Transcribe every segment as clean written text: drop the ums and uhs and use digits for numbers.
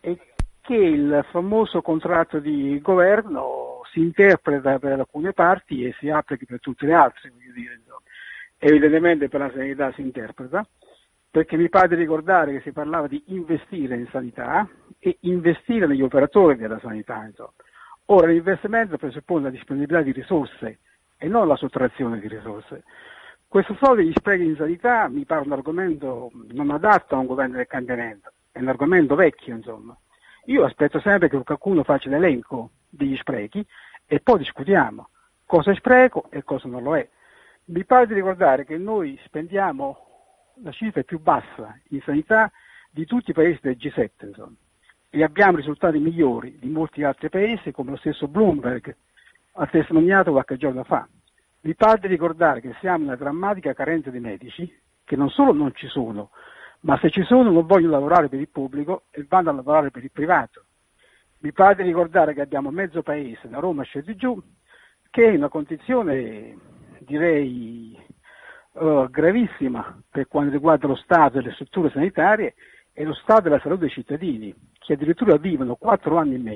è che il famoso contratto di governo si interpreta per alcune parti e si applica per tutte le altre, voglio dire, insomma. Evidentemente per la sanità si interpreta, perché mi pare di ricordare che si parlava di investire in sanità e investire negli operatori della sanità, insomma. Ora l'investimento presuppone la disponibilità di risorse e non la sottrazione di risorse. Questo soldo degli sprechi in sanità mi pare un argomento non adatto a un governo del cambiamento, è un argomento vecchio, insomma. Io aspetto sempre che qualcuno faccia l'elenco degli sprechi e poi discutiamo cosa è spreco e cosa non lo è. Mi pare di ricordare che noi spendiamo la cifra più bassa in sanità di tutti i paesi del G7, insomma, e abbiamo risultati migliori di molti altri paesi, come lo stesso Bloomberg ha testimoniato qualche giorno fa. Mi pare di ricordare che siamo in una drammatica carenza di medici, che non solo non ci sono, ma se ci sono non vogliono lavorare per il pubblico e vanno a lavorare per il privato. Mi pare di ricordare che abbiamo mezzo paese, da Roma scende giù, che è in una condizione, direi, gravissima per quanto riguarda lo Stato e le strutture sanitarie e lo stato della salute dei cittadini, che addirittura vivono 4 anni in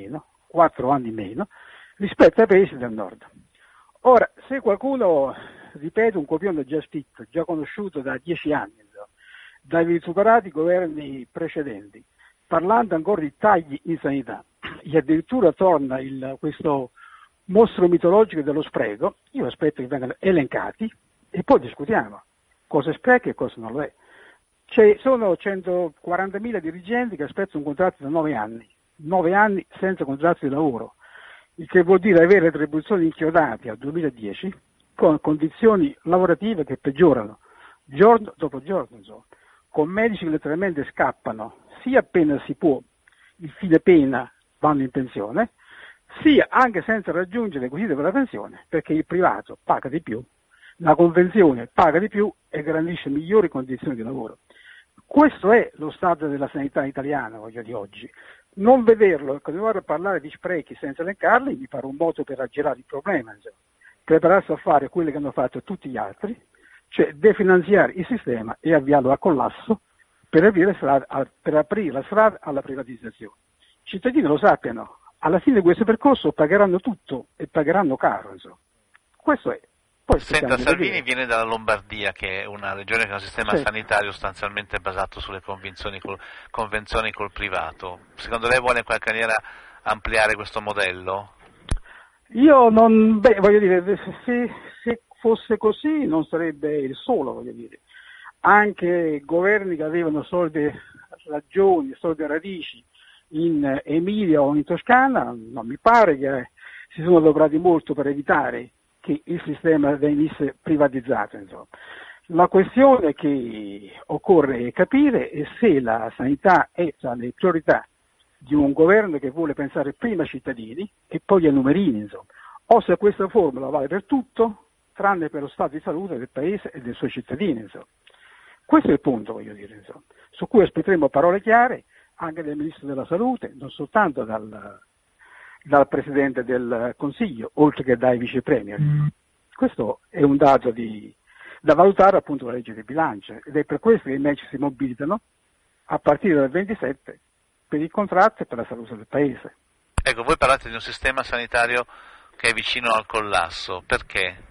meno rispetto ai paesi del nord. Ora, se qualcuno, ripeto, un copione già scritto, già conosciuto da 10 anni, dai vituperati governi precedenti, parlando ancora di tagli in sanità, e addirittura torna questo mostro mitologico dello spreco, io aspetto che vengano elencati e poi discutiamo cosa è spreco e cosa non lo è. Sono 140.000 dirigenti che aspettano un contratto da 9 anni senza contratto di lavoro, il che vuol dire avere retribuzioni inchiodate al 2010 con condizioni lavorative che peggiorano giorno dopo giorno, insomma, con medici che letteralmente scappano, sia appena si può, il fine pena vanno in pensione, sia anche senza raggiungere i requisiti per la pensione, perché il privato paga di più, la convenzione paga di più e garantisce migliori condizioni di lavoro. Questo è lo stato della sanità italiana, voglio di oggi. Non vederlo e continuare a parlare di sprechi senza elencarli mi pare un modo per aggirare il problema, insomma. Prepararsi a fare quello che hanno fatto tutti gli altri, cioè definanziare il sistema e avviarlo al collasso per aprire la strada alla privatizzazione. I cittadini lo sappiano, alla fine di questo percorso pagheranno tutto e pagheranno caro, insomma. Questo è. Poi senta, Salvini viene dalla Lombardia, che è una regione che ha un sistema sanitario sostanzialmente basato sulle convenzioni col privato. Secondo lei vuole in qualche maniera ampliare questo modello? Io voglio dire, se fosse così non sarebbe il solo, voglio dire. Anche governi che avevano solide ragioni, solide radici in Emilia o in Toscana, non mi pare che si sono adoperati molto per evitare che il sistema venisse privatizzato, insomma. La questione che occorre capire è se la sanità è tra le priorità di un governo che vuole pensare prima ai cittadini e poi ai numerini, insomma, o se questa formula vale per tutto, tranne per lo stato di salute del paese e dei suoi cittadini, insomma. Questo è il punto, voglio dire, insomma, su cui aspetteremo parole chiare anche dal Ministro della Salute, non soltanto dal Presidente del Consiglio, oltre che dai Vice Premier. Questo è un dato da valutare appunto la legge di bilancio ed è per questo che i medici si mobilitano a partire dal 27 per il contratto e per la salute del Paese. Ecco, voi parlate di un sistema sanitario che è vicino al collasso, perché?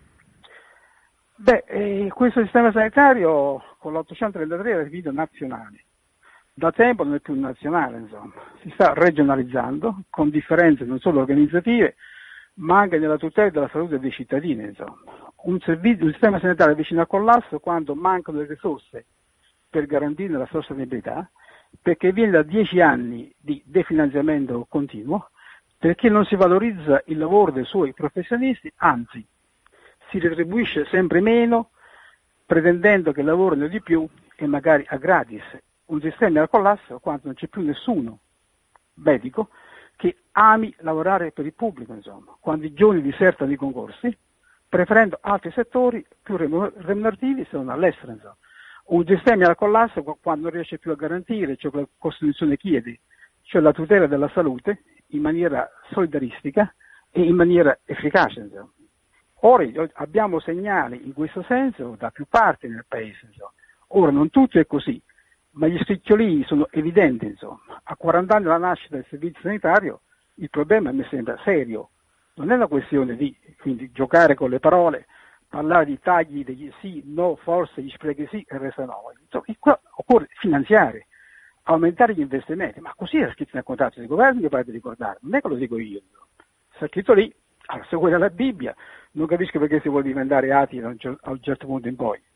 Questo sistema sanitario con l'833 era definito nazionale. Da tempo non è più nazionale, insomma, si sta regionalizzando con differenze non solo organizzative, ma anche nella tutela della salute dei cittadini, insomma. Un sistema sanitario vicino al collasso quando mancano le risorse per garantire la sostenibilità, perché viene da 10 anni di definanziamento continuo, perché non si valorizza il lavoro dei suoi professionisti, anzi si retribuisce sempre meno, pretendendo che lavorino di più e magari a gratis. Un sistema al collasso quando non c'è più nessuno medico che ami lavorare per il pubblico, insomma, quando i giovani disertano i concorsi, preferendo altri settori più remunerativi se non all'estero, insomma. Un sistema al collasso quando non riesce più a garantire ciò che la Costituzione chiede, cioè la tutela della salute in maniera solidaristica e in maniera efficace, insomma. Ora abbiamo segnali in questo senso da più parti nel Paese, insomma. Ora non tutto è così, ma gli scricchiolini sono evidenti, insomma. A 40 anni dalla nascita del servizio sanitario il problema mi sembra serio. Non è una questione di quindi giocare con le parole, parlare di tagli degli sì, no, forse, gli sprechi sì e il resto no. Insomma, qua occorre finanziare, aumentare gli investimenti, ma così è scritto nel contratto di governo, mi pare di ricordare, non è che lo dico io. Sta scritto lì, allora, se vuoi la Bibbia, non capisco perché si vuole diventare atei a un certo punto in poi.